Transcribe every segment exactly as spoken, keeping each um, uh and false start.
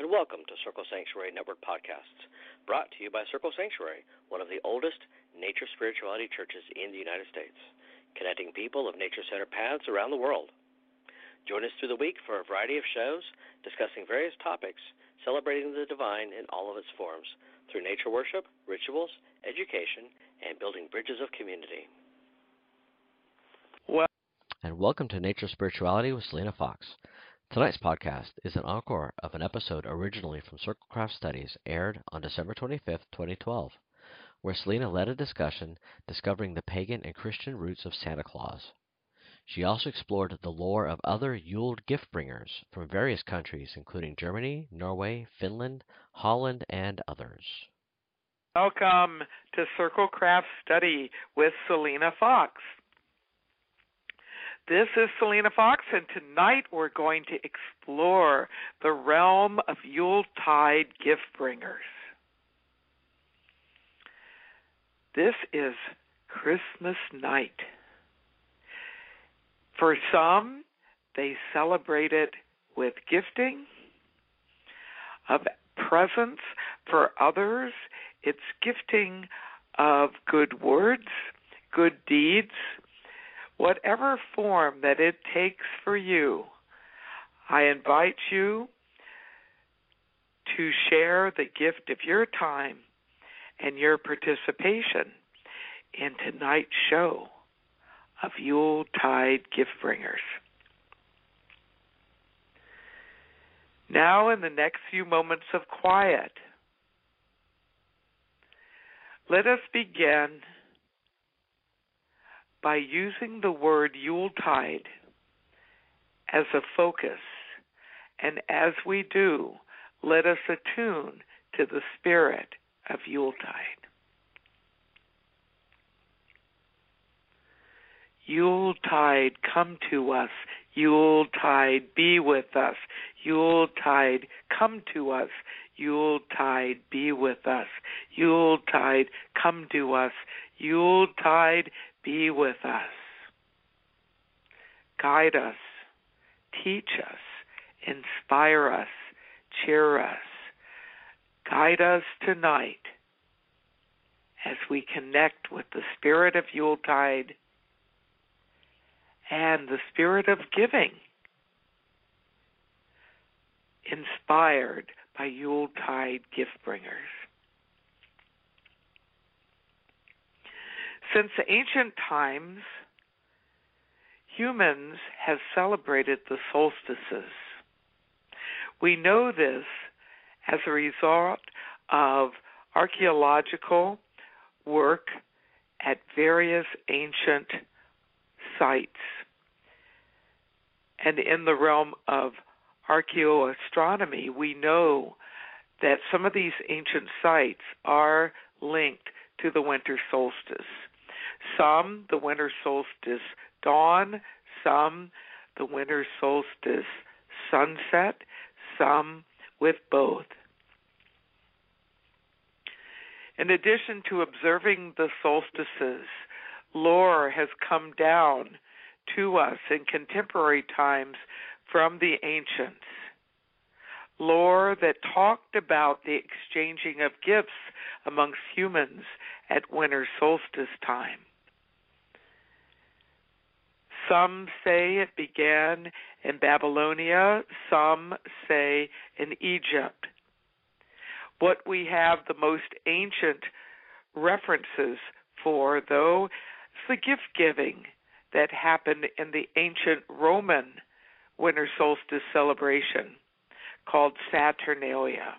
and welcome to Circle Sanctuary Network Podcasts, brought to you by Circle Sanctuary, one of the oldest nature spirituality churches in the United States, connecting people of nature-centered paths around the world. Join us through the week for a variety of shows discussing various topics, celebrating the divine in all of its forms, through nature worship, rituals, education, and building bridges of community. Well, and welcome to Nature Spirituality with Selena Fox. Tonight's podcast is an encore of an episode originally from Circlecraft Studies, aired on December twenty-fifth, twenty twelve, where Selena led a discussion discovering the pagan and Christian roots of Santa Claus. She also explored the lore of other Yule gift bringers from various countries, including Germany, Norway, Finland, Holland, and others. Welcome to Circlecraft Study with Selena Fox. This is Selena Fox, and tonight we're going to explore the realm of Yuletide gift bringers. This is Christmas night. For some, they celebrate it with gifting of presents. For others, it's gifting of good words, good deeds. Whatever form that it takes for you, I invite you to share the gift of your time and your participation in tonight's show of Yuletide gift bringers. Now, in the next few moments of quiet, let us begin by using the word Yuletide as a focus, and as we do, let us attune to the spirit of Yuletide. Yuletide, come to us. Yuletide, be with us. Yuletide, come to us. Yuletide, be with us. Yuletide, come to us. Yuletide, be with us. Guide us, teach us, inspire us, cheer us. Guide us tonight as we connect with the spirit of Yuletide and the spirit of giving, inspired by Yuletide gift bringers. Since ancient times, humans have celebrated the solstices. We know this as a result of archaeological work at various ancient sites. And in the realm of archaeoastronomy, we know that some of these ancient sites are linked to the winter solstice. Some, the winter solstice dawn, some, the winter solstice sunset, some with both. In addition to observing the solstices, lore has come down to us in contemporary times from the ancients. Lore that talked about the exchanging of gifts amongst humans at winter solstice time. Some say it began in Babylonia, some say in Egypt. What we have the most ancient references for, though, is the gift-giving that happened in the ancient Roman winter solstice celebration called Saturnalia.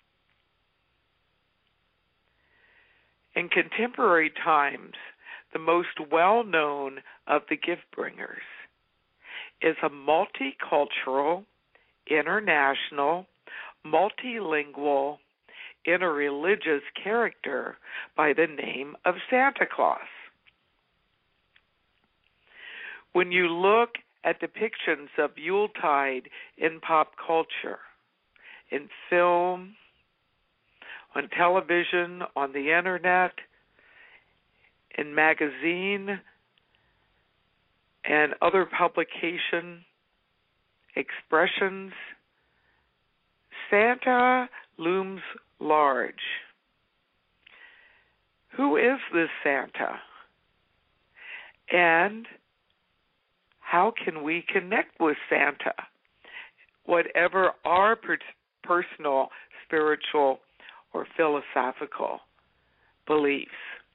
In contemporary times, the most well-known of the gift bringers is a multicultural, international, multilingual, interreligious character by the name of Santa Claus. When you look at depictions of Yuletide in pop culture, in film, on television, on the internet, in magazine, and other publication expressions, Santa looms large. Who is this Santa? And how can we connect with Santa? Whatever our per- personal, spiritual, or philosophical beliefs.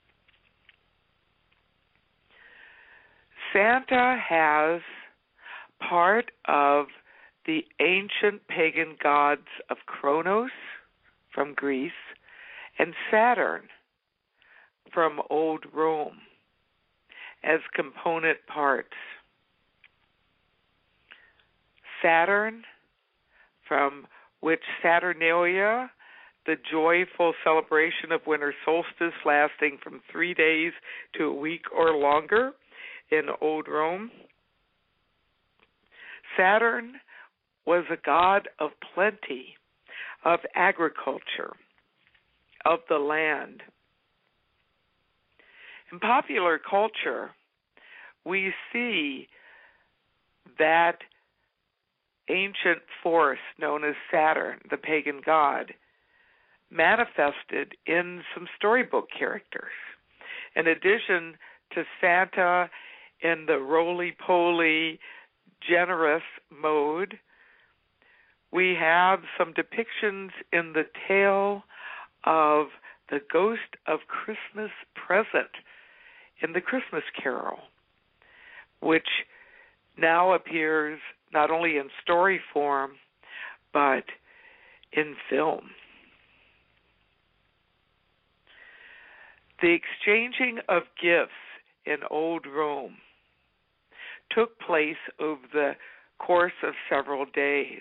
Santa has part of the ancient pagan gods of Kronos from Greece and Saturn from old Rome as component parts. Saturn, from which Saturnalia, the joyful celebration of winter solstice lasting from three days to a week or longer in old Rome. Saturn was a god of plenty, of agriculture, of the land. In popular culture, we see that ancient force known as Saturn, the pagan god, manifested in some storybook characters. In addition to Santa in the roly-poly, generous mode, we have some depictions in the tale of the ghost of Christmas present in the Christmas Carol, which now appears not only in story form, but in film. The exchanging of gifts in old Rome took place over the course of several days.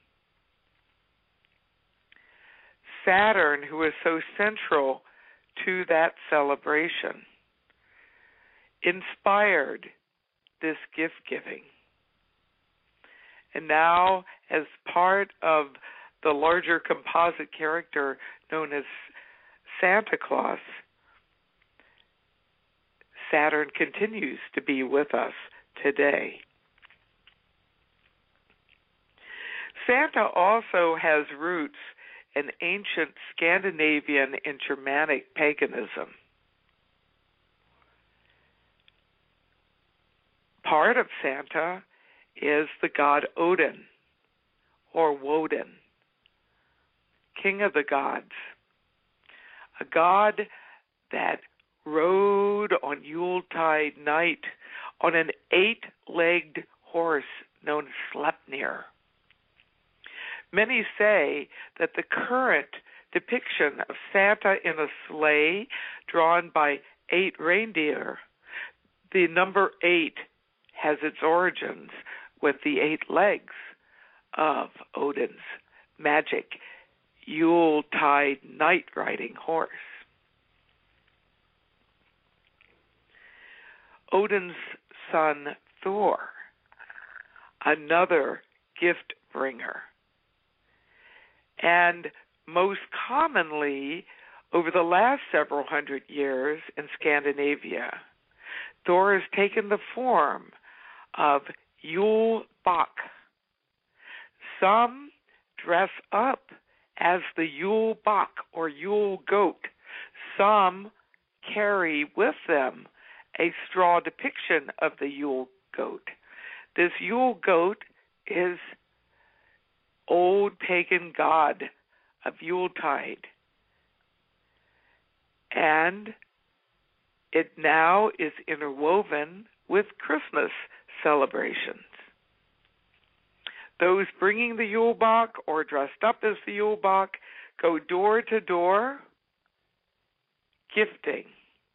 Saturn, who is so central to that celebration, inspired this gift-giving. And now, as part of the larger composite character known as Santa Claus, Saturn continues to be with us today. Santa also has roots in ancient Scandinavian and Germanic paganism. Part of Santa is the god Odin, or Woden, king of the gods, a god that rode on Yuletide night on an eight-legged horse known as Sleipnir. Many say that the current depiction of Santa in a sleigh drawn by eight reindeer, the number eight has its origins with the eight legs of Odin's magic Yuletide night-riding horse. Odin's son Thor, another gift bringer. And most commonly, over the last several hundred years in Scandinavia, Thor has taken the form of Yule Bak. Some dress up as the Yule Bak or Yule goat. Some carry with them a straw depiction of the Yule goat. This Yule goat is old pagan god of Yuletide. And it now is interwoven with Christmas celebrations. Those bringing the Yule Bak or dressed up as the Yule Bak go door to door gifting.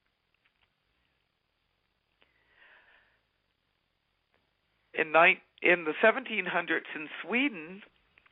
In, ni- in the seventeen hundreds in Sweden,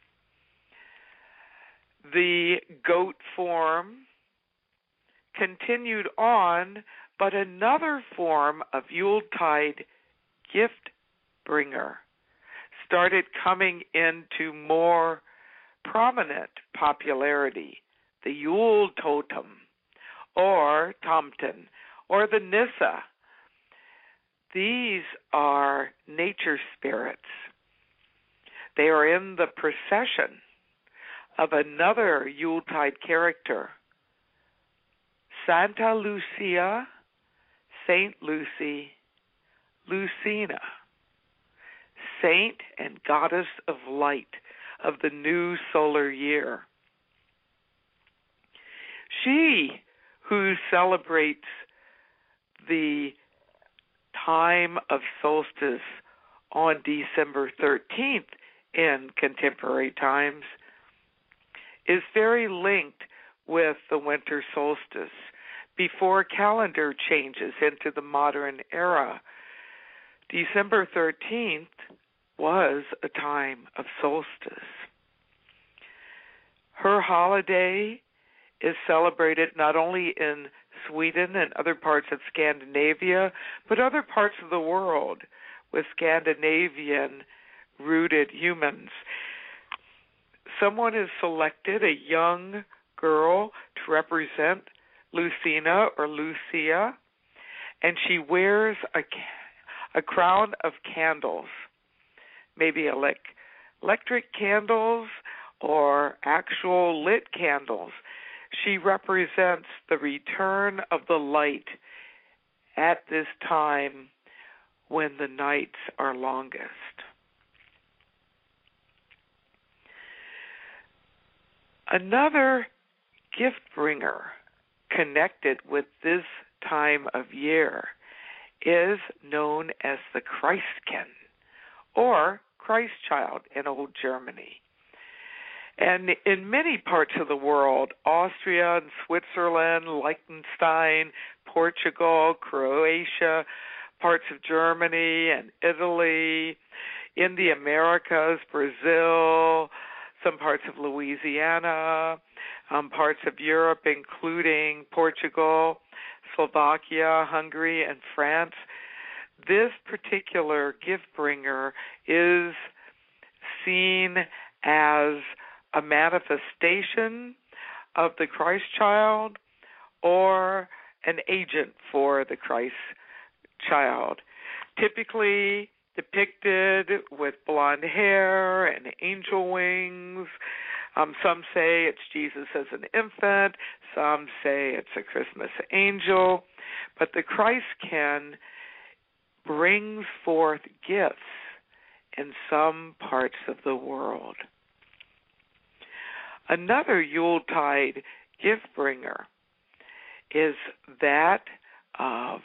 the goat form continued on, but another form of Yuletide gift bringer started coming into more prominent popularity. The Yule Totem, or Tomten, or the Nissa. These are nature spirits. They are in the procession of another Yuletide character, Santa Lucia, Saint Lucy, Lucina, saint and goddess of light of the new solar year. She who celebrates the time of solstice on December thirteenth in contemporary times is very linked with the winter solstice before calendar changes into the modern era. December thirteenth was a time of solstice. Her holiday is celebrated not only in Sweden and other parts of Scandinavia, but other parts of the world with Scandinavian-rooted humans. Someone is selected, a young girl, to represent Lucina or Lucia, and she wears a, a crown of candles, maybe elec- electric candles or actual lit candles. She represents the return of the light at this time when the nights are longest. Another gift bringer connected with this time of year is known as the Christkind, or Christ child in Old Germany. And in many parts of the world, Austria and Switzerland, Liechtenstein, Portugal, Croatia, parts of Germany and Italy, in the Americas, Brazil, some parts of Louisiana, um, parts of Europe, including Portugal, Slovakia, Hungary, and France. This particular gift bringer is seen as a manifestation of the Christ child or an agent for the Christ child, typically depicted with blonde hair and angel wings. Um, some say it's Jesus as an infant. Some say it's a Christmas angel. But the Christkind brings forth gifts in some parts of the world. Another Yuletide gift bringer is that of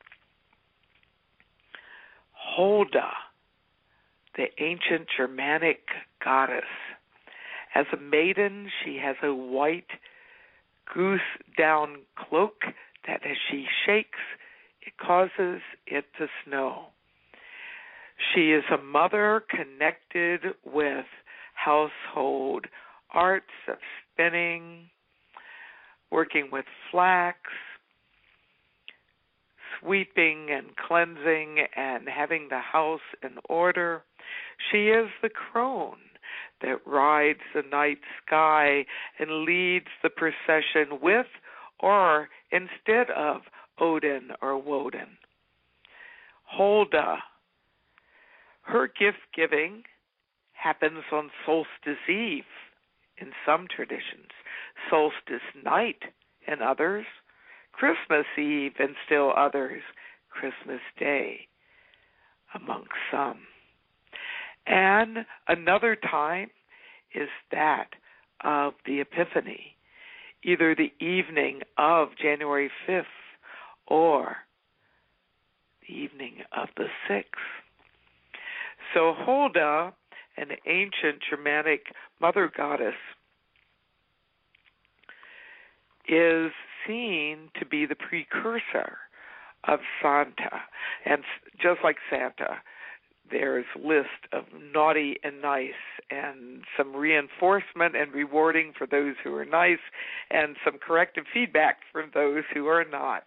Holda, the ancient Germanic goddess. As a maiden, she has a white goose-down cloak that as she shakes, it causes it to snow. She is a mother connected with household arts of spinning, working with flax, sweeping and cleansing and having the house in order. She is the crone that rides the night sky and leads the procession with or instead of Odin or Woden. Holda, her gift-giving happens on solstice eve in some traditions, solstice night in others, Christmas Eve in still others, Christmas Day among some. And another time is that of the Epiphany, either the evening of January fifth or the evening of the sixth. So Holda, an ancient Germanic mother goddess, is seen to be the precursor of Santa. And just like Santa, there's a list of naughty and nice and some reinforcement and rewarding for those who are nice and some corrective feedback for those who are not.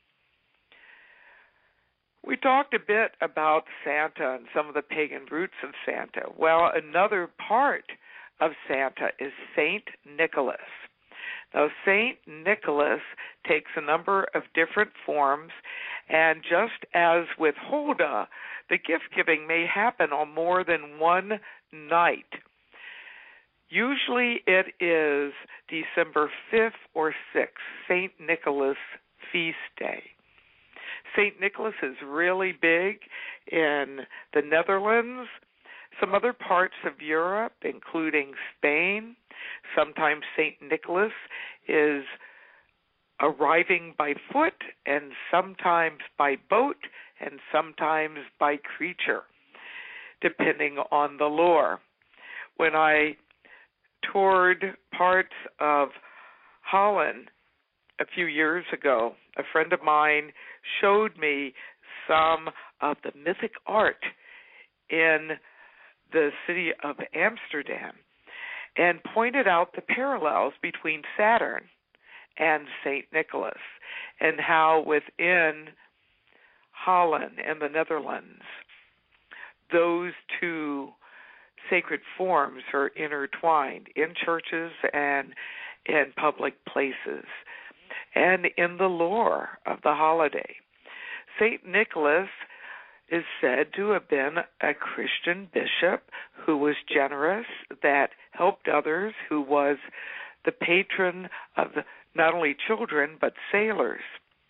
We talked a bit about Santa and some of the pagan roots of Santa. Well, another part of Santa is Saint Nicholas. Now, Saint Nicholas takes a number of different forms, and just as with Holda, the gift-giving may happen on more than one night. Usually it is December fifth or sixth, Saint Nicholas feast day. Saint Nicholas is really big in the Netherlands, some other parts of Europe, including Spain. Sometimes Saint Nicholas is arriving by foot, and sometimes by boat, and sometimes by creature, depending on the lore. When I toured parts of Holland a few years ago, a friend of mine showed me some of the mythic art in the city of Amsterdam and pointed out the parallels between Saturn and Saint Nicholas, and how within Holland and the Netherlands those two sacred forms are intertwined in churches and in public places and in the lore of the holiday. Saint Nicholas is said to have been a Christian bishop who was generous, that helped others, who was the patron of not only children but sailors.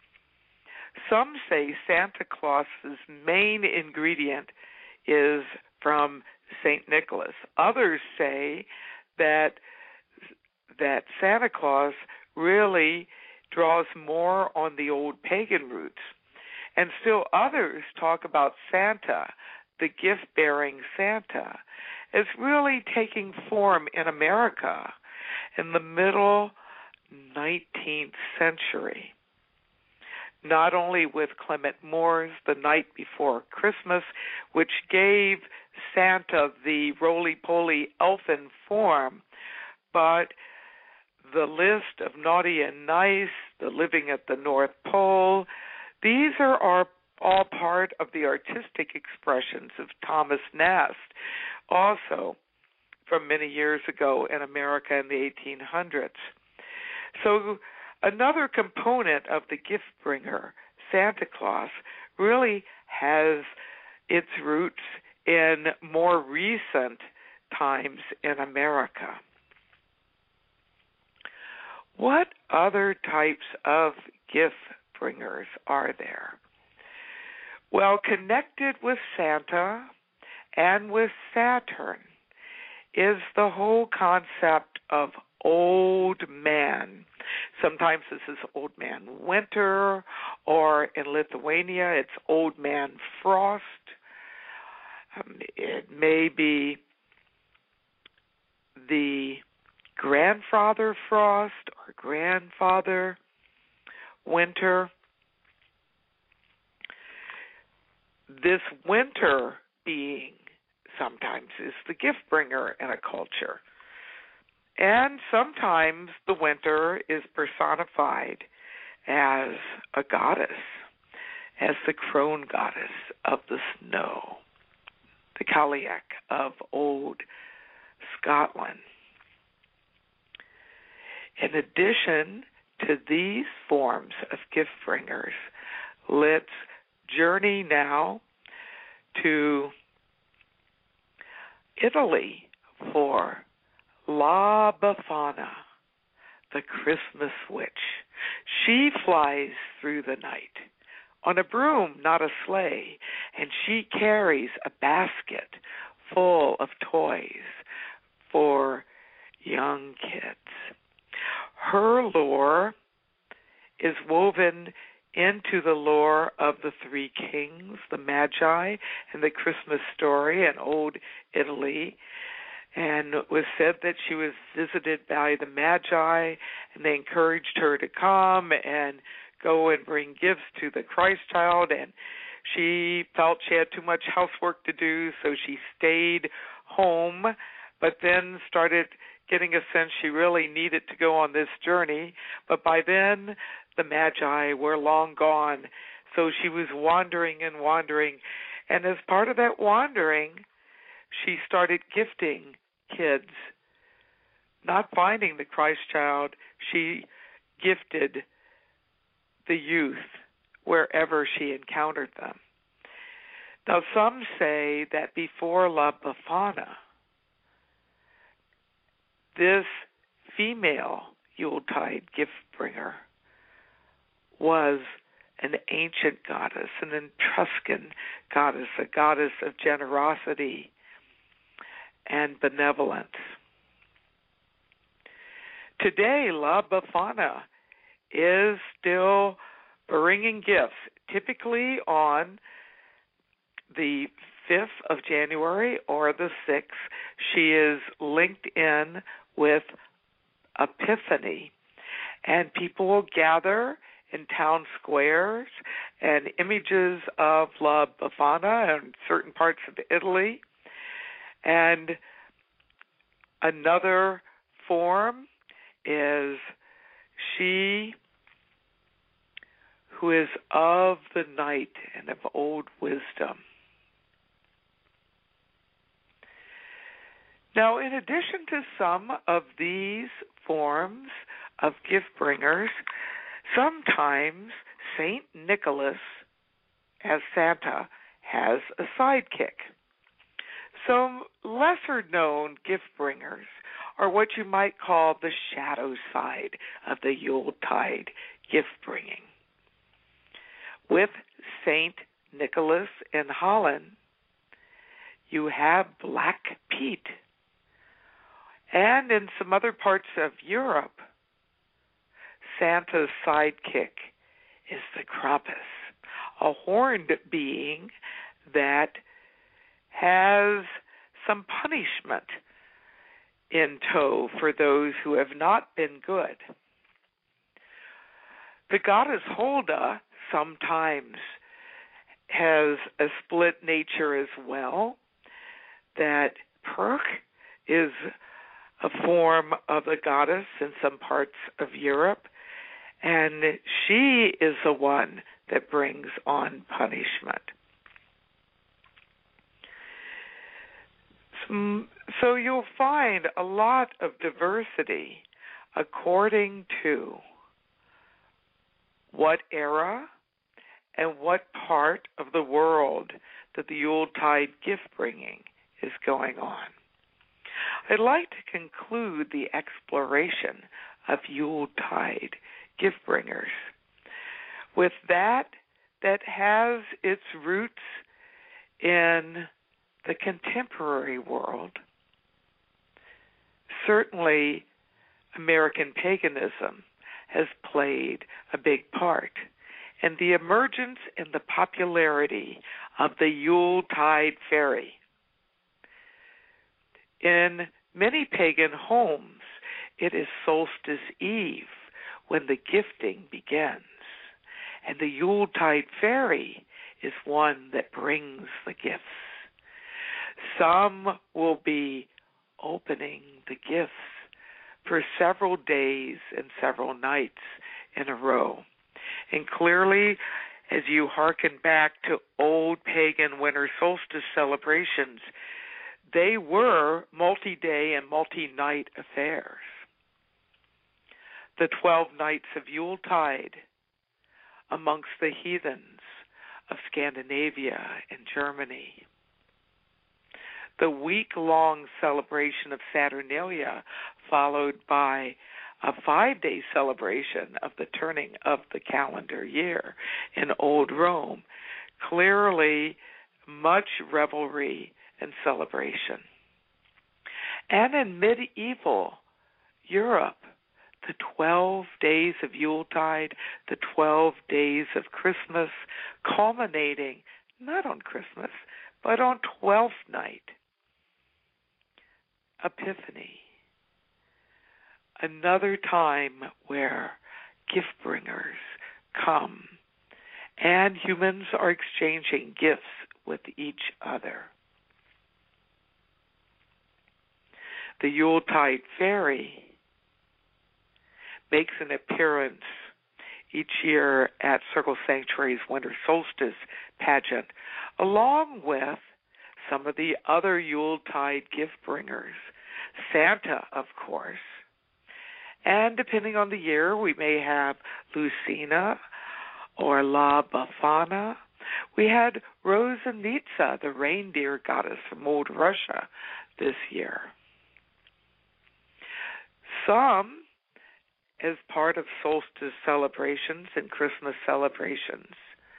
Some say Santa Claus's main ingredient is from Saint Nicholas. Others say that that Santa Claus really draws more on the old pagan roots. And still others talk about Santa, the gift-bearing Santa, as really taking form in America in the middle nineteenth century. Not only with Clement Moore's The Night Before Christmas, which gave Santa the roly-poly elfin form, but the list of naughty and nice, the living at the North Pole, these are, are all part of the artistic expressions of Thomas Nast, also from many years ago in America in the eighteen hundreds. So another component of the gift bringer, Santa Claus, really has its roots in more recent times in America. What other types of gift bringers are there? Well, connected with Santa and with Saturn is the whole concept of Old Man. Sometimes this is Old Man Winter, or in Lithuania it's Old Man Frost. Um, it may be the Grandfather Frost or Grandfather Winter. This winter being sometimes is the gift bringer in a culture. And sometimes the winter is personified as a goddess, as the crone goddess of the snow, the Cailleach of old Scotland. In addition to these forms of gift bringers, let's journey now to Italy for La Befana, the Christmas witch. She flies through the night on a broom, not a sleigh, and she carries a basket full of toys for young kids. Her lore is woven into the lore of the three kings, the Magi, and the Christmas story in old Italy. And it was said that she was visited by the Magi, and they encouraged her to come and go and bring gifts to the Christ child, and she felt she had too much housework to do, so she stayed home, but then started getting a sense she really needed to go on this journey. But by then, the Magi were long gone, so she was wandering and wandering. And as part of that wandering, she started gifting kids. Not finding the Christ child, she gifted the youth wherever she encountered them. Now, some say that before La Befana, this female Yuletide gift bringer was an ancient goddess, an Etruscan goddess, a goddess of generosity and benevolence. Today, La Befana is still bringing gifts, typically on the fifth of January or the sixth. She is linked in with Epiphany, and people will gather in town squares, and images of La Befana in certain parts of Italy. And another form is she who is of the night and of old wisdom. Now, in addition to some of these forms of gift bringers, sometimes Saint Nicholas, as Santa, has a sidekick. Some lesser-known gift bringers are what you might call the shadow side of the Yuletide gift-bringing. With Saint Nicholas in Holland, you have Black Pete. And in some other parts of Europe, Santa's sidekick is the Krampus, a horned being that has some punishment in tow for those who have not been good. The goddess Hulda sometimes has a split nature as well, that Perk is a form of the goddess in some parts of Europe, and she is the one that brings on punishment. So you'll find a lot of diversity according to what era and what part of the world that the Yuletide gift-bringing is going on. I'd like to conclude the exploration of Yuletide gift-bringers with that that has its roots in the contemporary world. Certainly, American paganism has played a big part, and the emergence and the popularity of the Yuletide fairy. In many pagan homes, it is Solstice Eve when the gifting begins, and the Yuletide fairy is one that brings the gifts. Some will be opening the gifts for several days and several nights in a row. And clearly, as you hearken back to old pagan winter solstice celebrations, they were multi-day and multi-night affairs. The twelve nights of Yuletide amongst the heathens of Scandinavia and Germany. The week-long celebration of Saturnalia, followed by a five-day celebration of the turning of the calendar year in Old Rome. Clearly, much revelry and celebration. And in medieval Europe, the twelve days of Yuletide, the twelve days of Christmas, culminating not on Christmas, but on Twelfth Night, Epiphany. Another time where gift bringers come and humans are exchanging gifts with each other. The Yuletide fairy makes an appearance each year at Circle Sanctuary's Winter Solstice pageant, along with some of the other Yuletide gift bringers. Santa, of course. And depending on the year, we may have Lucina or La Befana. We had Rosanitsa, the reindeer goddess from old Russia, this year. Some, as part of solstice celebrations and Christmas celebrations,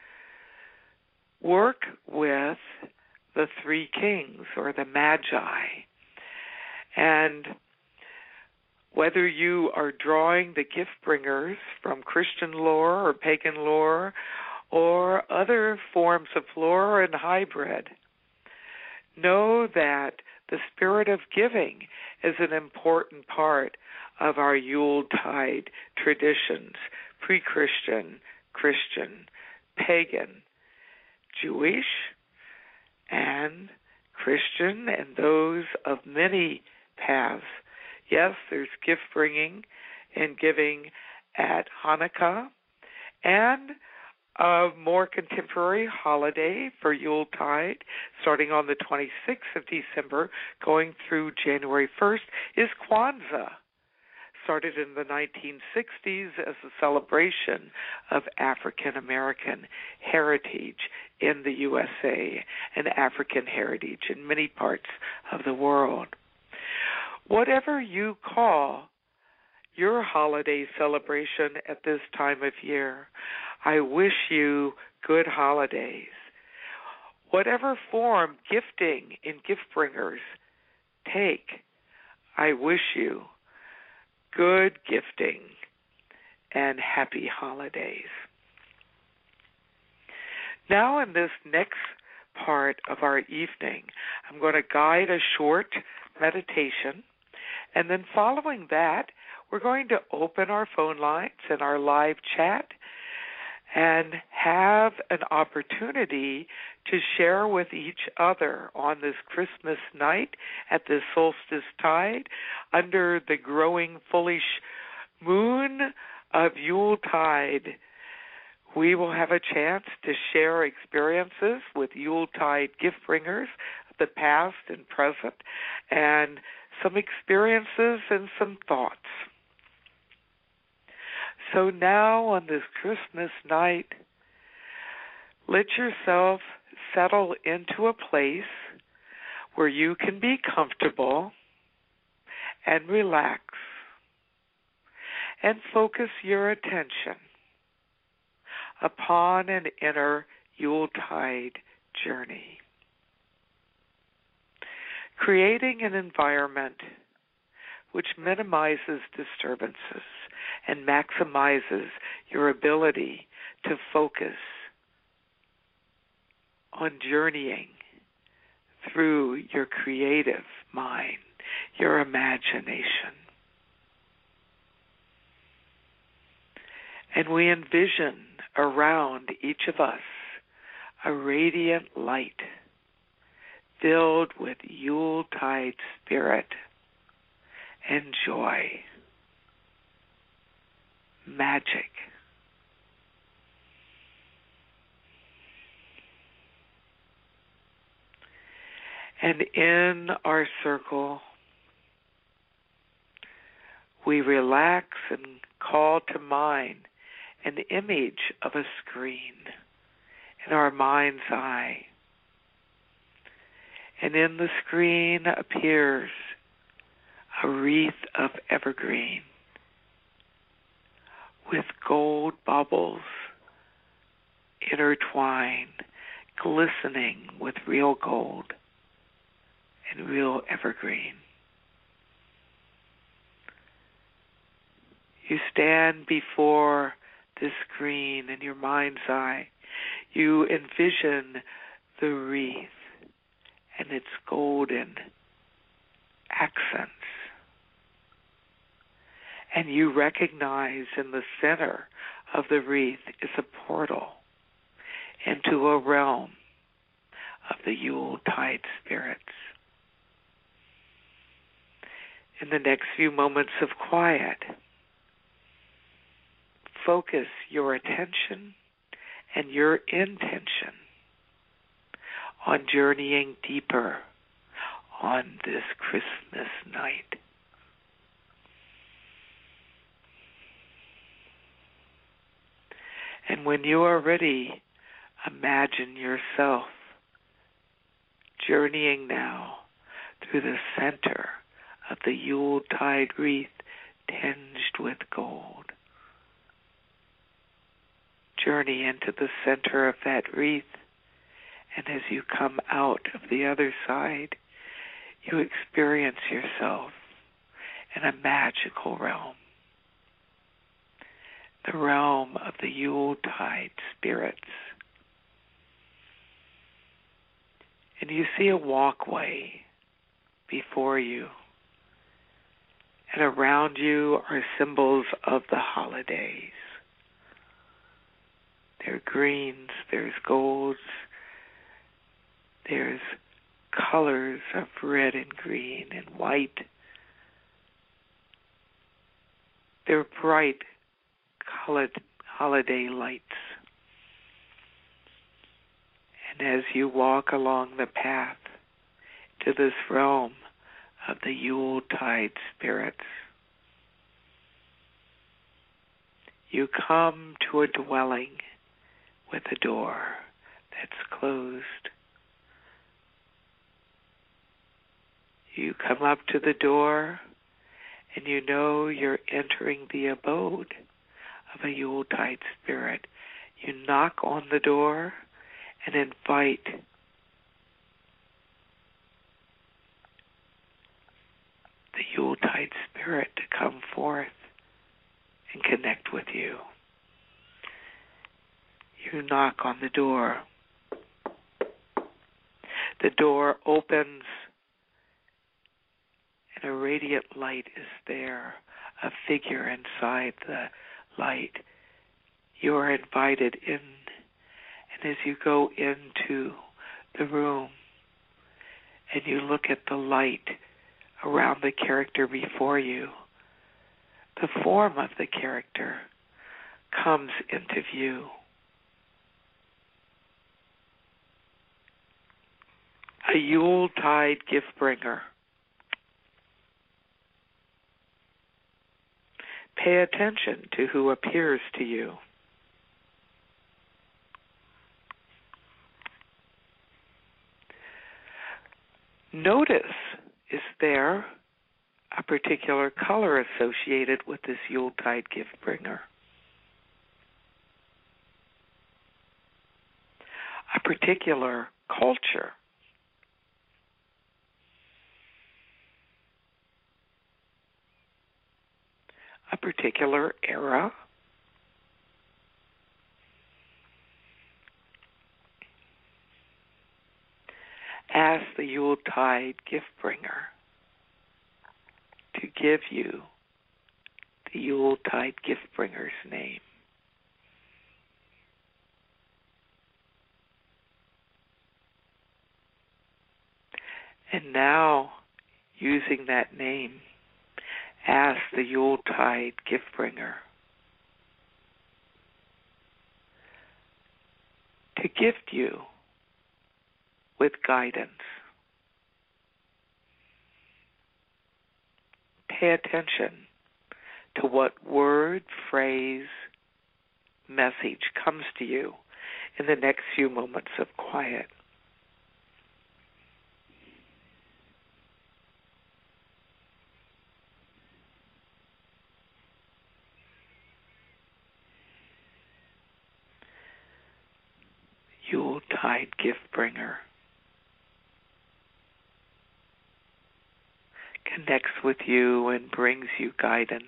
work with the three kings or the magi. And whether you are drawing the gift bringers from Christian lore or pagan lore or other forms of lore and hybrid, know that the spirit of giving is an important part of our Yuletide traditions, pre-Christian, Christian, pagan, Jewish, and Christian, and those of many paths. Yes, there's gift bringing and giving at Hanukkah, and a more contemporary holiday for Yuletide, starting on the twenty-sixth of December, going through January first, is Kwanzaa. Started in the nineteen sixties as a celebration of African American heritage in the U S A and African heritage in many parts of the world. Whatever you call your holiday celebration at this time of year, I wish you good holidays. Whatever form gifting and gift bringers take, I wish you good gifting and happy holidays. Now in this next part of our evening, I'm going to guide a short meditation, and then following that, we're going to open our phone lines and our live chat and have an opportunity to share with each other on this Christmas night at this solstice tide under the growing fullish moon of Yuletide. We will have a chance to share experiences with Yuletide gift bringers of the past and present, and some experiences and some thoughts. So now on this Christmas night, let yourself settle into a place where you can be comfortable and relax and focus your attention upon an inner Yuletide journey. Creating an environment which minimizes disturbances and maximizes your ability to focus on journeying through your creative mind, your imagination. And we envision around each of us a radiant light filled with Yuletide spirit and joy, magic. And in our circle, we relax and call to mind an image of a screen in our mind's eye. And in the screen appears a wreath of evergreen with gold bubbles intertwined, glistening with real gold and real evergreen. You stand before this screen in your mind's eye. You envision the wreath and its golden accents. And you recognize in the center of the wreath is a portal into a realm of the Yuletide spirits. In the next few moments of quiet, focus your attention and your intention on journeying deeper on this Christmas night. And when you are ready, imagine yourself journeying now through the center of the Yuletide wreath tinged with gold. Journey into the center of that wreath, and as you come out of the other side, you experience yourself in a magical realm, the realm of the Yuletide spirits. And you see a walkway before you, and around you are symbols of the holidays. There are greens, there's golds, there's colors of red and green and white. There are bright colored holiday lights. And as you walk along the path to this realm of the Yuletide spirits, you come to a dwelling with a door that's closed. You come up to the door, and you know you're entering the abode of a Yuletide spirit. You knock on the door and invite the Yuletide spirit to come forth and connect with you. You knock on the door. The door opens, and a radiant light is there, a figure inside the light. You are invited in, and as you go into the room and you look at the light around the character before you, the form of the character comes into view. A Yuletide gift bringer. Pay attention to who appears to you. Notice, is there a particular color associated with this Yuletide gift bringer? A particular culture? A particular era? Ask the Yuletide gift bringer to give you the Yuletide gift bringer's name. And now, using that name, ask the Yuletide gift bringer to gift you with guidance. Pay attention to what word, phrase, message comes to you in the next few moments of quiet. Yuletide gift bringer connects with you and brings you guidance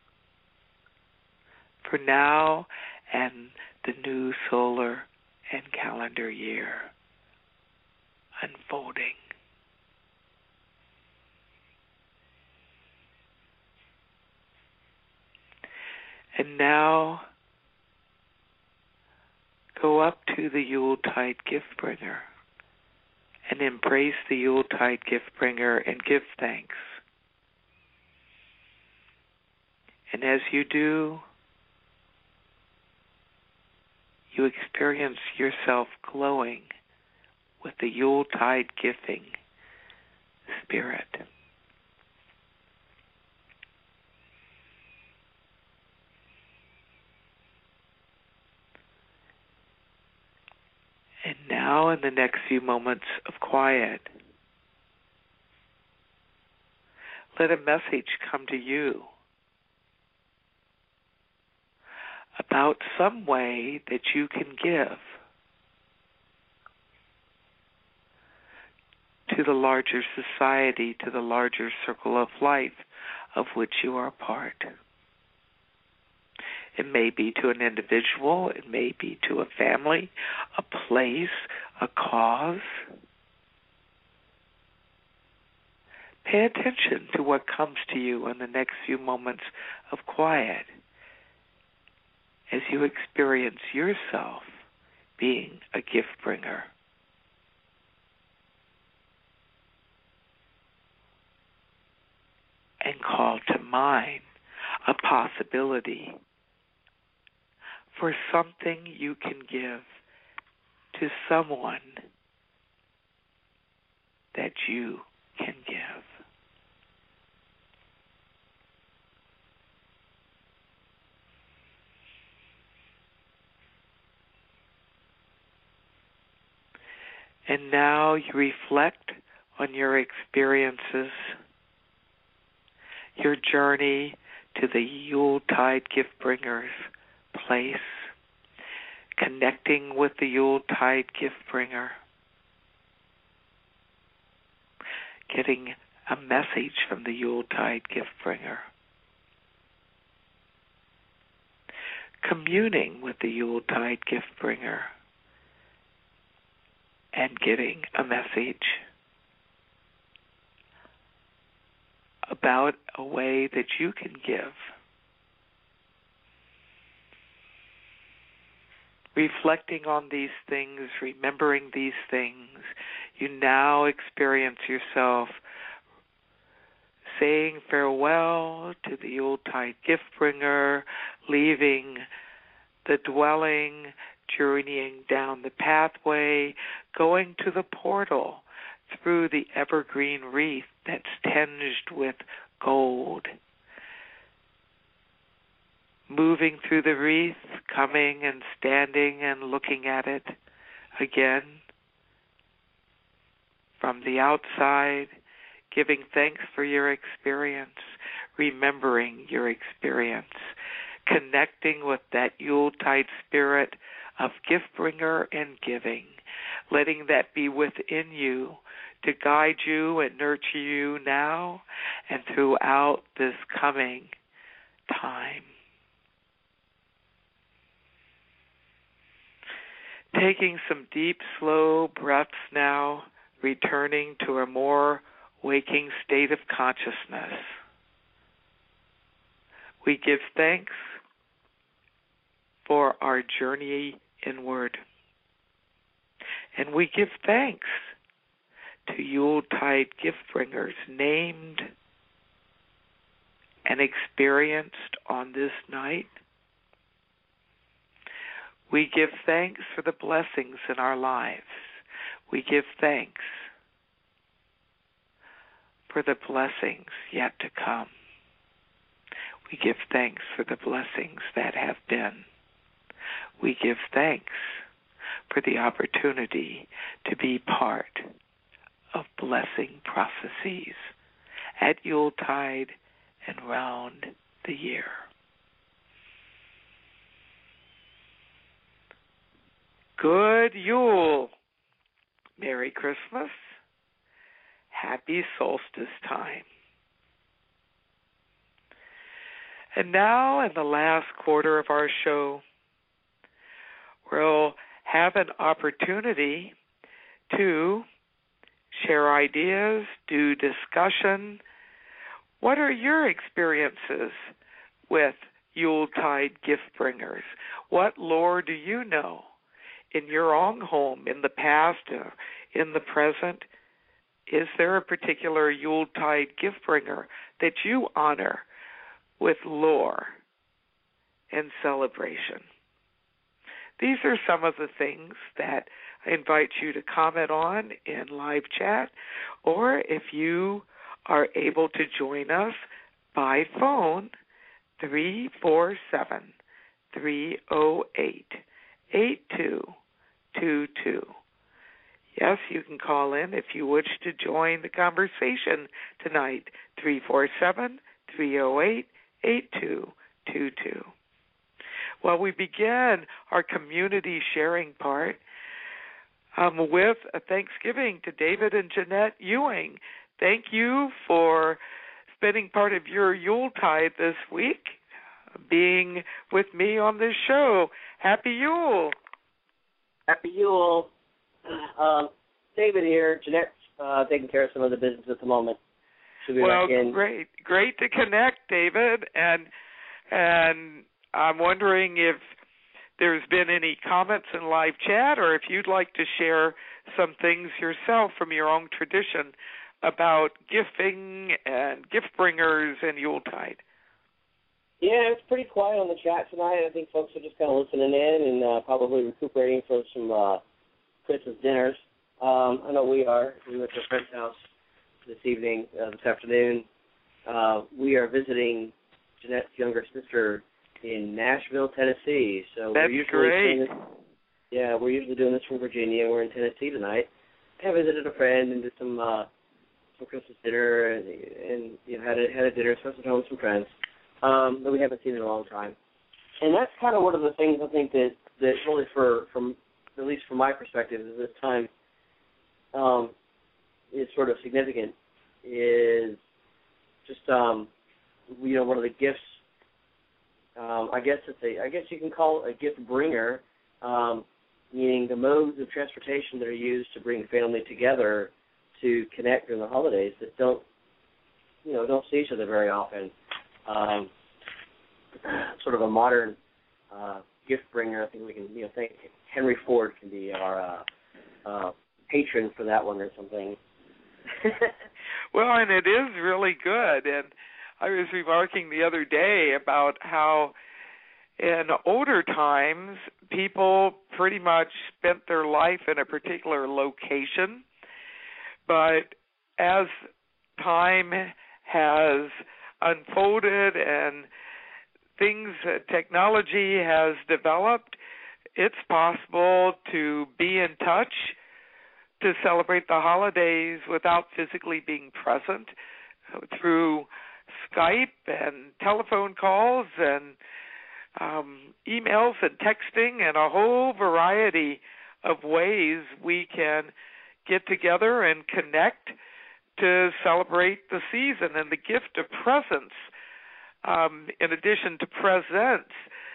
for now and the new solar and calendar year unfolding. And now go up to the Yuletide gift bringer and embrace the Yuletide gift bringer and give thanks. And as you do, you experience yourself glowing with the Yuletide gifting spirit. And now, in the next few moments of quiet, let a message come to you about some way that you can give to the larger society, to the larger circle of life of which you are a part. It may be to an individual, it may be to a family, a place, a cause. Pay attention to what comes to you in the next few moments of quiet as you experience yourself being a gift bringer. And call to mind a possibility for something you can give to someone that you can give. And now you reflect on your experiences, your journey to the Yuletide Gift Bringers place, connecting with the Yuletide Gift Bringer, getting a message from the Yuletide Gift Bringer, communing with the Yuletide Gift Bringer, and getting a message about a way that you can give. Reflecting on these things, remembering these things, you now experience yourself saying farewell to the Yuletide Gift Bringer, leaving the dwelling, journeying down the pathway, going to the portal through the evergreen wreath that's tinged with gold. Moving through the wreath, coming and standing and looking at it again from the outside, giving thanks for your experience, remembering your experience, connecting with that Yuletide spirit of gift bringer and giving, letting that be within you to guide you and nurture you now and throughout this coming time. Taking some deep, slow breaths now, returning to a more waking state of consciousness. We give thanks for our journey inward. And we give thanks to Yuletide gift bringers named and experienced on this night. We give thanks for the blessings in our lives. We give thanks for the blessings yet to come. We give thanks for the blessings that have been. We give thanks for the opportunity to be part of blessing processes at Yuletide and round the year. Good Yule. Merry Christmas. Happy solstice time. And now, in the last quarter of our show, we'll have an opportunity to share ideas, do discussion. What are your experiences with Yuletide gift bringers? What lore do you know in your own home, in the past, or in the present? Is there a particular Yuletide gift bringer that you honor with lore and celebration? These are some of the things that I invite you to comment on in live chat, or if you are able to join us by phone, three four seven, three oh eight, eight two two two. Yes, you can call in if you wish to join the conversation tonight, three four seven, three oh eight, eight two two two. Well, we begin our community sharing part um, with a Thanksgiving to David and Jeanette Ewing. Thank you for spending part of your Yuletide this week, being with me on this show. Happy Yule. Happy Yule. Um, David here. Jeanette's uh, taking care of some of the business at the moment. She'll be well, back in. great. Great to connect, David. And and I'm wondering if there's been any comments in live chat or if you'd like to share some things yourself from your own tradition about gifting and gift bringers and Yuletide. Yeah, it's pretty quiet on the chat tonight. I think folks are just kind of listening in and uh, probably recuperating from some uh, Christmas dinners. Um, I know we are. We went to a friend's house this evening, uh, this afternoon. Uh, we are visiting Jeanette's younger sister in Nashville, Tennessee. So That's we're usually great. This, yeah, we're usually doing this from Virginia. We're in Tennessee tonight. I visited a friend and did some uh, some Christmas dinner and, and you know had a had a dinner, spent some time with some friends um, that we haven't seen in a long time. And that's kind of one of the things I think that that really for from at least from my perspective is this time um, is sort of significant is just um, you know one of the gifts. Um, I guess it's a. I guess you can call it a gift bringer, um, meaning the modes of transportation that are used to bring family together to connect during the holidays that don't, you know, don't see each other very often. Um, sort of a modern uh, gift bringer. I think we can, you know, think Henry Ford can be our uh, uh, patron for that one or something. Well, and it is really good, and I was remarking the other day about how in older times people pretty much spent their life in a particular location, but as time has unfolded and things, uh, technology has developed, it's possible to be in touch to celebrate the holidays without physically being present through Skype and telephone calls and um, emails and texting and a whole variety of ways we can get together and connect to celebrate the season. And the gift of presents, um, in addition to presents,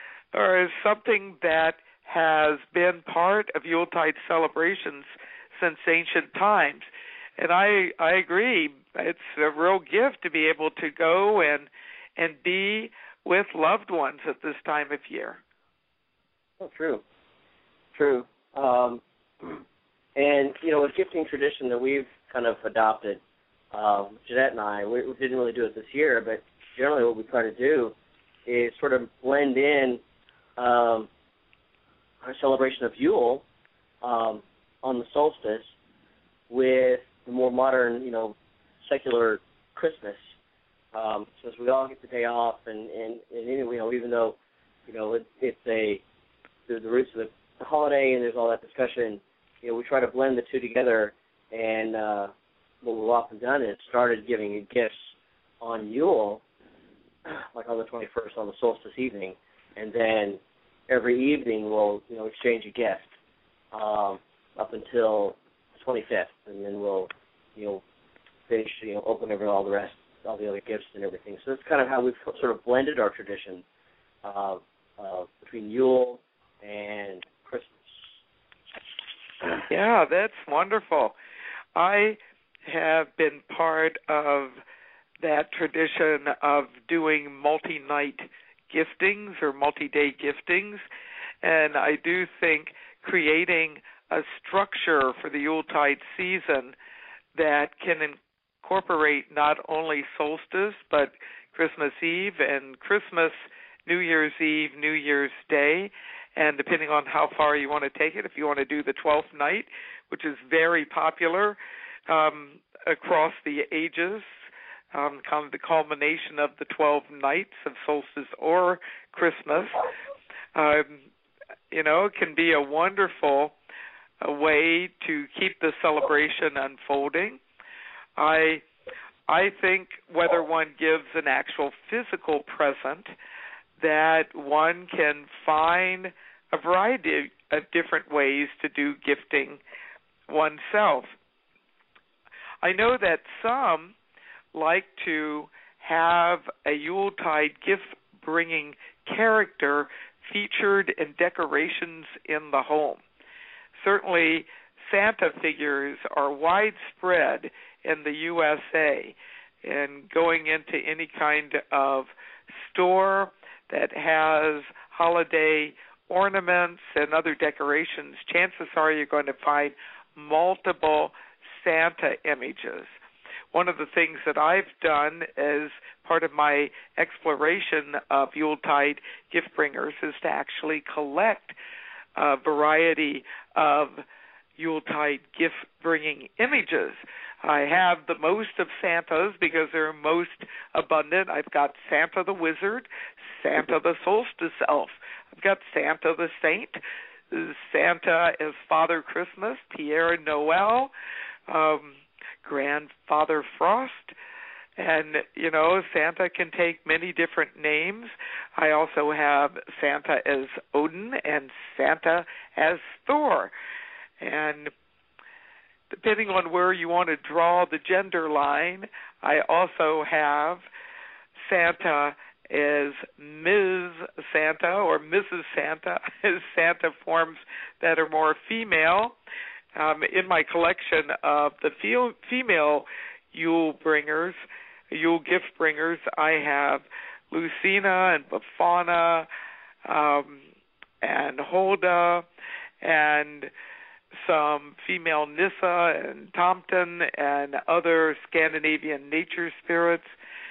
is something that has been part of Yuletide celebrations since ancient times. And I I agree. It's a real gift to be able to go and and be with loved ones at this time of year. Oh, true. True. Um, and, you know, a gifting tradition that we've kind of adopted, um, Jeanette and I, we, we didn't really do it this year, but generally what we try to do is sort of blend in um, our celebration of Yule um, on the solstice with the more modern, you know, secular Christmas. Um, so as we all get the day off, and, and, and you know, even though, you know, it, it's a the, the roots of the, the holiday and there's all that discussion, you know, we try to blend the two together. And uh, what we've often done is started giving gifts on Yule, like on the twenty-first, on the solstice evening, and then every evening we'll, you know, exchange a gift um, up until the twenty-fifth, and then we'll, you know, finish, you know, open over all the rest, all the other gifts and everything. So that's kind of how we've sort of blended our tradition uh, uh, between Yule and Christmas. Yeah, that's wonderful. I have been part of that tradition of doing multi-night giftings or multi-day giftings, and I do think creating a structure for the Yuletide season that can incorporate not only solstice but Christmas Eve and Christmas, New Year's Eve, New Year's Day, and depending on how far you want to take it, if you want to do the twelfth night, which is very popular um, across the ages, um, kind of the culmination of the twelve nights of solstice or Christmas, um, you know, it can be a wonderful a way to keep the celebration unfolding. I I think whether one gives an actual physical present that one can find a variety of different ways to do gifting oneself. I know that some like to have a Yuletide gift-bringing character featured in decorations in the home. Certainly, Santa figures are widespread in the U S A, and going into any kind of store that has holiday ornaments and other decorations, chances are you're going to find multiple Santa images. One of the things that I've done as part of my exploration of Yuletide gift bringers is to actually collect a variety of Yuletide gift-bringing images. I have the most of Santas because they're most abundant. I've got Santa the Wizard, Santa the Solstice Elf. I've got Santa the Saint, Santa as Father Christmas, Pierre Noel, um, Grandfather Frost, and, you know, Santa can take many different names. I also have Santa as Odin and Santa as Thor. And depending on where you want to draw the gender line, I also have Santa as Miz Santa or Missus Santa as Santa forms that are more female. Um, in my collection of the fe- female Yule bringers, Yule gift bringers, I have Lucina and Befana um, and Holda and some female Nissa and Tomten and other Scandinavian nature spirits.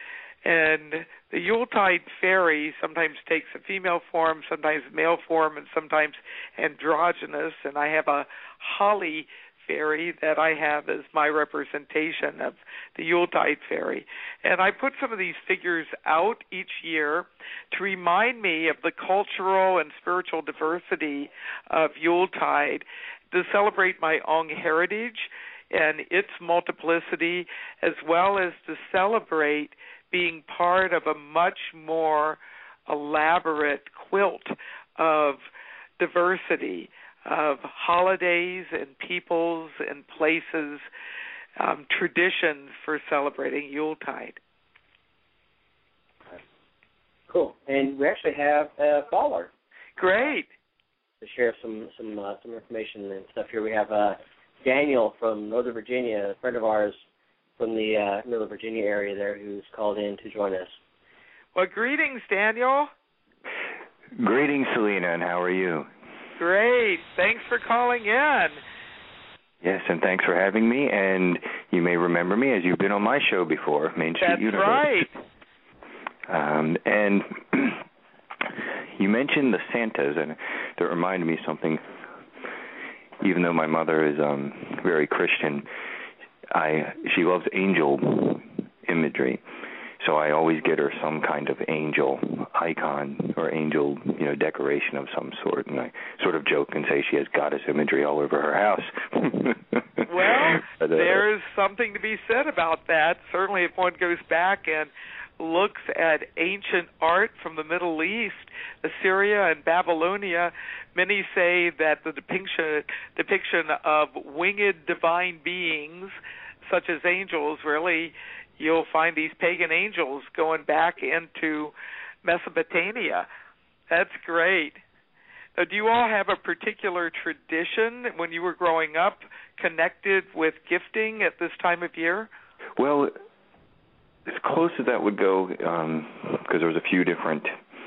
And the Yuletide fairy sometimes takes a female form, sometimes male form, and sometimes androgynous. And I have a holly fairy that I have as my representation of the Yuletide fairy. And I put some of these figures out each year to remind me of the cultural and spiritual diversity of Yuletide, to celebrate my own heritage and its multiplicity, as well as to celebrate being part of a much more elaborate quilt of diversity, of holidays and peoples and places, um, traditions for celebrating Yuletide. Cool. And we actually have a caller. Great. To share some some uh, some information and stuff here. We have uh, Daniel from Northern Virginia, a friend of ours from the uh, Northern Virginia area there, who's called in to join us. Well, greetings, Daniel. Greetings, Selena, and how are you? Great. Thanks for calling in. Yes, and thanks for having me. And you may remember me as you've been on my show before, Main Street That's Universe. That's right. Um, and you mentioned the Santas, and that reminded me of something. Even though my mother is um, very Christian, I she loves angel imagery, so I always get her some kind of angel icon or angel, you know, decoration of some sort, and I sort of joke and say she has goddess imagery all over her house. Well, but, uh, there's something to be said about that. Certainly, if one goes back and looks at ancient art from the Middle East, Assyria and Babylonia, many say that the depiction depiction of winged divine beings, such as angels, really, you'll find these pagan angels going back into Mesopotamia. That's great. Now, do you all have a particular tradition when you were growing up connected with gifting at this time of year? Well, as close as that would go, because um, there was a few different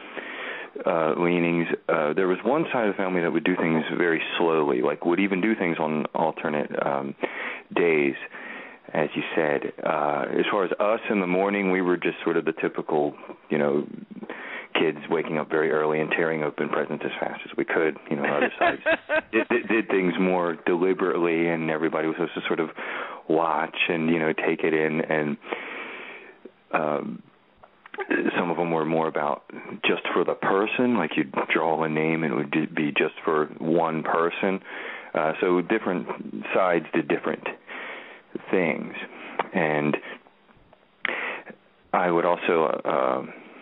uh, leanings. Uh, there was one side of the family that would do things very slowly, like would even do things on alternate um, days, as you said. Uh, as far as us in the morning, we were just sort of the typical, you know, kids waking up very early and tearing open presents as fast as we could. You know, other sides did, did, did things more deliberately, and everybody was supposed to sort of watch and, you know, take it in. And Um, some of them were more about just for the person, like you'd draw a name and it would be just for one person. Uh, so different sides did different things. And I would also, uh,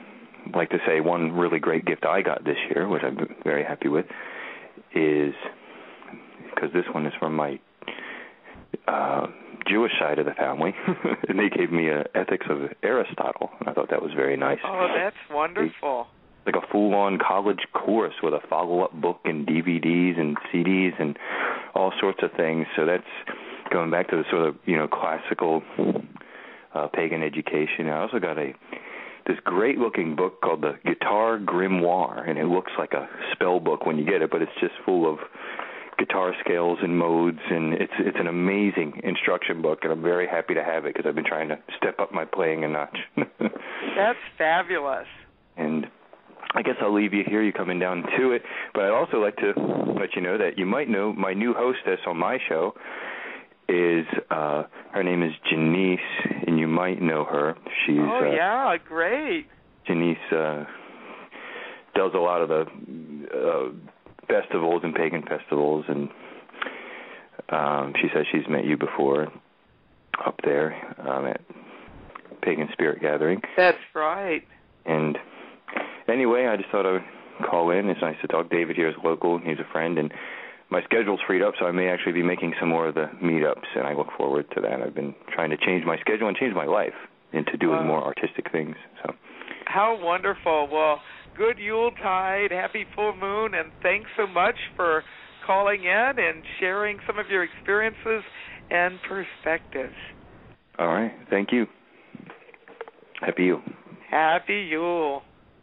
like to say one really great gift I got this year, which I'm very happy with, is because this one is from my uh, Jewish side of the family, and they gave me a Ethics of Aristotle, and I thought that was very nice. Oh, that's wonderful. Like a full-on college course with a follow-up book and D V Ds and C Ds and all sorts of things. So that's going back to the sort of, you know, classical uh, pagan education. I also got a this great-looking book called the Guitar Grimoire, and it looks like a spell book when you get it, but it's just full of guitar scales and modes, and it's it's an amazing instruction book, and I'm very happy to have it because I've been trying to step up my playing a notch. That's fabulous. And I guess I'll leave you here. You're coming down to it, but I'd also like to let you know that you might know my new hostess on my show is, uh, her name is Janice, and you might know her. She's Oh, uh, yeah, great. Janice uh, does a lot of the uh, festivals and pagan festivals, and um, she says she's met you before up there um, at Pagan Spirit Gathering. That's right. And anyway, I just thought I would call in. It's nice to talk. David here is local. He's a friend, and my schedule's freed up, so I may actually be making some more of the meetups, and I look forward to that. I've been trying to change my schedule and change my life into doing Wow. more artistic things. So, How wonderful. Well, good Yuletide, happy full moon, and thanks so much for calling in and sharing some of your experiences and perspectives. all right. Thank you. Happy Yule. Happy Yule.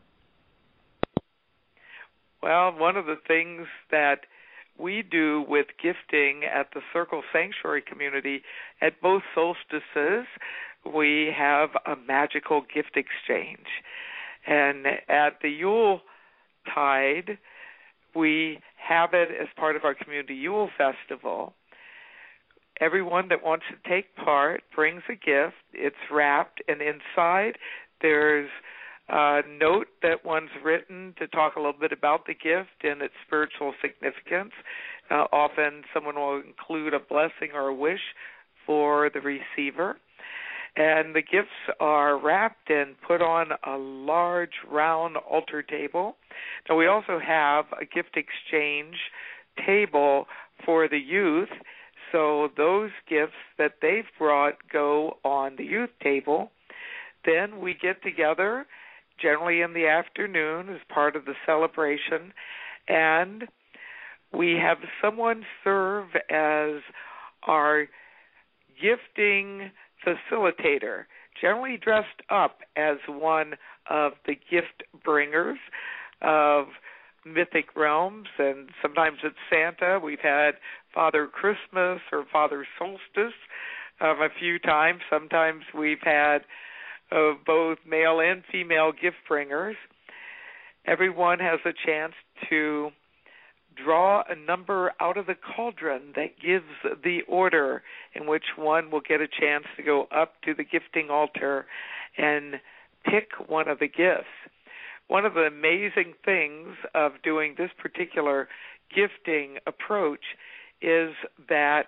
Well, one of the things that we do with gifting at the Circle Sanctuary community, at both solstices, we have a magical gift exchange. And at the Yule Tide, we have it as part of our community Yule Festival. Everyone that wants to take part brings a gift. It's wrapped, and inside there's a note that one's written to talk a little bit about the gift and its spiritual significance. Uh, often someone will include a blessing or a wish for the receiver. And the gifts are wrapped and put on a large round altar table. Now, we also have a gift exchange table for the youth. So those gifts that they've brought go on the youth table. Then we get together, generally in the afternoon as part of the celebration, and we have someone serve as our gifting facilitator, generally dressed up as one of the gift bringers of mythic realms, and sometimes it's Santa. We've had Father Christmas or Father Solstice um, a few times. Sometimes we've had uh, both male and female gift bringers. Everyone has a chance to draw a number out of the cauldron that gives the order in which one will get a chance to go up to the gifting altar and pick one of the gifts. One of the amazing things of doing this particular gifting approach is that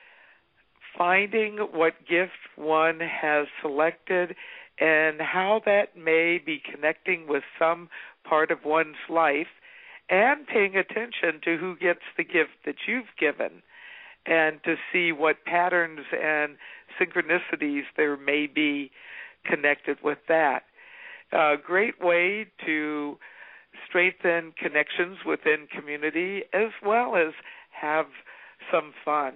finding what gift one has selected and how that may be connecting with some part of one's life, and paying attention to who gets the gift that you've given, and to see what patterns and synchronicities there may be connected with that. A great way to strengthen connections within community as well as have some fun.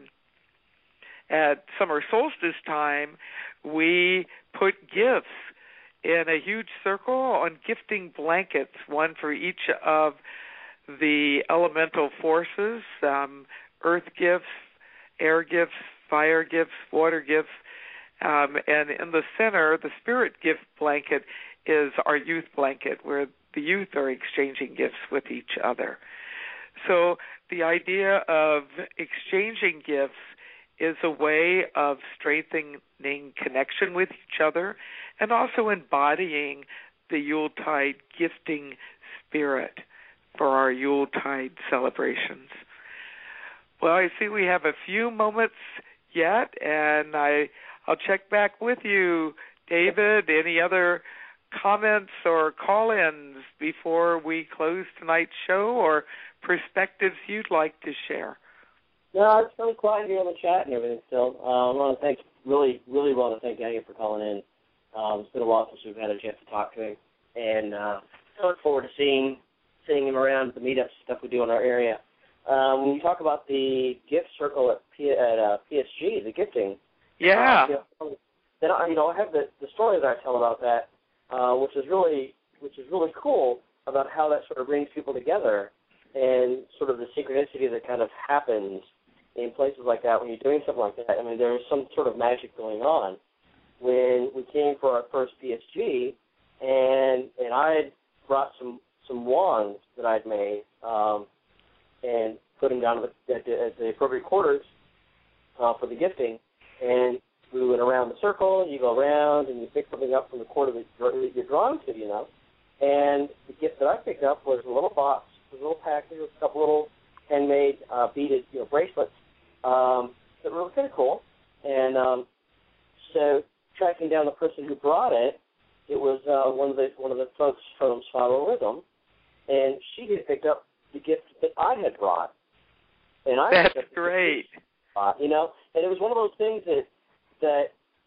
At summer solstice time, we put gifts in a huge circle on gifting blankets, one for each of the elemental forces, um, earth gifts, air gifts, fire gifts, water gifts, um, and in the center, the spirit gift blanket is our youth blanket, where the youth are exchanging gifts with each other. So the idea of exchanging gifts is a way of strengthening connection with each other and also embodying the Yuletide gifting spirit for our Yuletide celebrations. Well, I see we have a few moments yet, and I, I'll check back with you, David. Any other comments or call-ins before we close tonight's show, or perspectives you'd like to share? No, it's really quiet here on the chat and everything still. Uh, I want to thank, really, really want to thank Daniel for calling in. Um, it's been a while since we've had a chance to talk to him. And uh, I look forward to seeing seeing him around at the meetups stuff we do in our area. Um, when you talk about the gift circle at, P, at uh, P S G, the gifting, yeah, uh, you know, then I, you know, I have the, the story that I tell about that, uh, which is really which is really cool about how that sort of brings people together and sort of the synchronicity that kind of happens in places like that when you're doing something like that. I mean, there's some sort of magic going on. When we came for our first P S G, and and I had brought some, some wands that I'd made um, and put them down at the, at the, at the appropriate quarters uh, for the gifting, and we went around the circle. You go around and you pick something up from the quarter that you're drawn to, you know. And the gift that I picked up was a little box, a little package with a couple little handmade uh, beaded, you know, bracelets um, that were kind of cool. And um, so tracking down the person who brought it, it was uh, one of the one of the folks from Spiral Rhythm, and she had picked up the gift that I had brought. And I That's picked up the great. gift brought, you know, and it was one of those things that that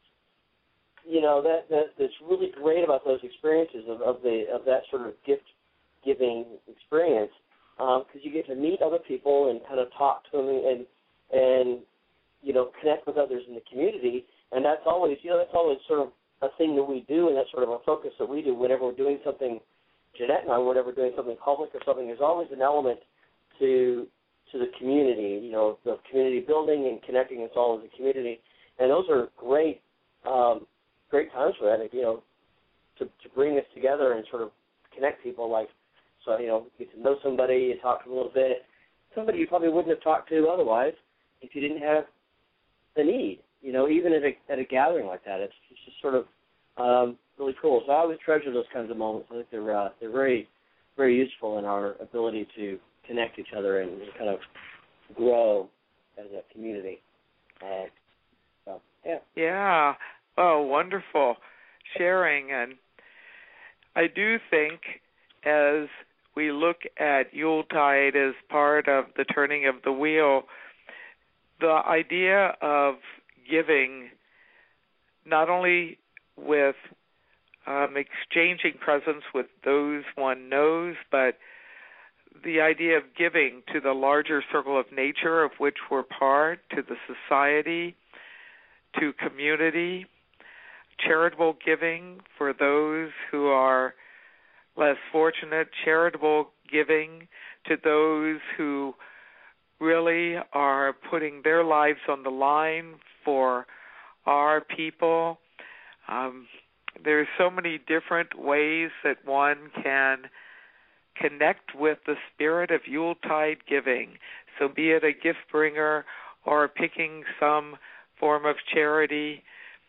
you know that, that that's really great about those experiences of, of the of that sort of gift giving experience, because um, you get to meet other people and kind of talk to them and and you know connect with others in the community. And that's always, you know, that's always sort of a thing that we do, and that's sort of a focus that we do whenever we're doing something, Jeanette and I, whenever we're doing something public or something, there's always an element to to the community, you know, the community building and connecting us all as a community. And those are great, um, great times for that, you know, to, to bring us together and sort of connect people. Like, so, you know, you get to know somebody, you talk to them a little bit, somebody you probably wouldn't have talked to otherwise if you didn't have the need. You know, even at a at a gathering like that, it's, it's just sort of um, really cool. So I always treasure those kinds of moments. I think they're uh, they're very very useful in our ability to connect each other and kind of grow as a community. Uh, so yeah. Yeah. Oh, wonderful sharing. And I do think as we look at Yuletide as part of the turning of the wheel, the idea of giving, not only with um, exchanging presents with those one knows, but the idea of giving to the larger circle of nature of which we're part, to the society, to community, charitable giving for those who are less fortunate, charitable giving to those who really are putting their lives on the line for our people. Um, there's so many different ways that one can connect with the spirit of Yuletide giving. So be it a gift bringer or picking some form of charity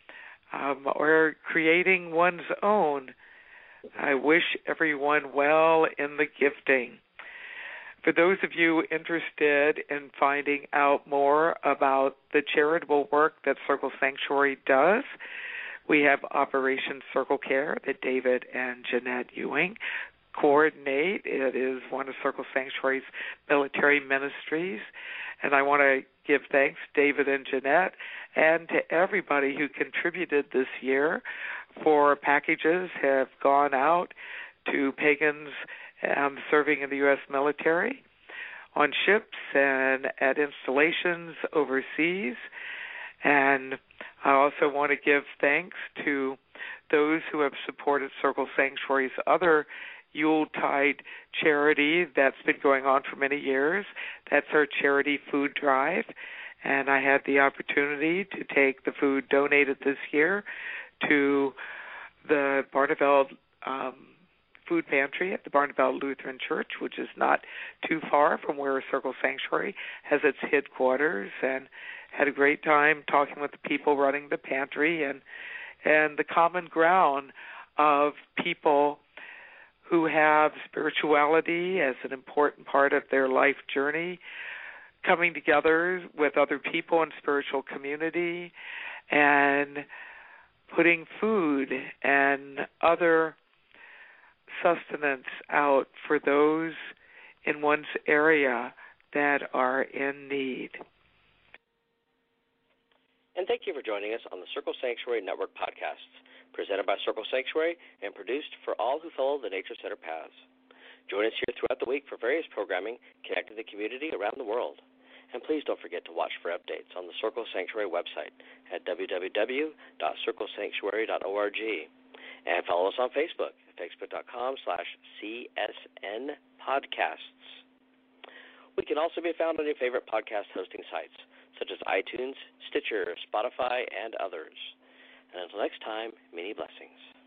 um, or creating one's own. I wish everyone well in the gifting. For those of you interested in finding out more about the charitable work that Circle Sanctuary does, we have Operation Circle Care that David and Jeanette Ewing coordinate. It is one of Circle Sanctuary's military ministries. And I want to give thanks, David and Jeanette, and to everybody who contributed this year. For packages have gone out to pagans um, serving in the U S military, on ships and at installations overseas. And I also want to give thanks to those who have supported Circle Sanctuary's other Yuletide charity that's been going on for many years. That's our charity food drive. And I had the opportunity to take the food donated this year to the Barneveld um, food pantry at the Barneveld Lutheran Church, which is not too far from where Circle Sanctuary has its headquarters, and had a great time talking with the people running the pantry and and the common ground of people who have spirituality as an important part of their life journey, coming together with other people in spiritual community and putting food and other sustenance out for those in one's area that are in need. And thank you for joining us on the Circle Sanctuary Network podcasts, presented by Circle Sanctuary and produced for all who follow the Nature Center paths. Join us here throughout the week for various programming connecting the community around the world. And please don't forget to watch for updates on the Circle Sanctuary website at w w w dot circle sanctuary dot org. And follow us on Facebook at facebook.com slash CSN podcasts. We can also be found on your favorite podcast hosting sites, such as iTunes, Stitcher, Spotify, and others. And until next time, many blessings.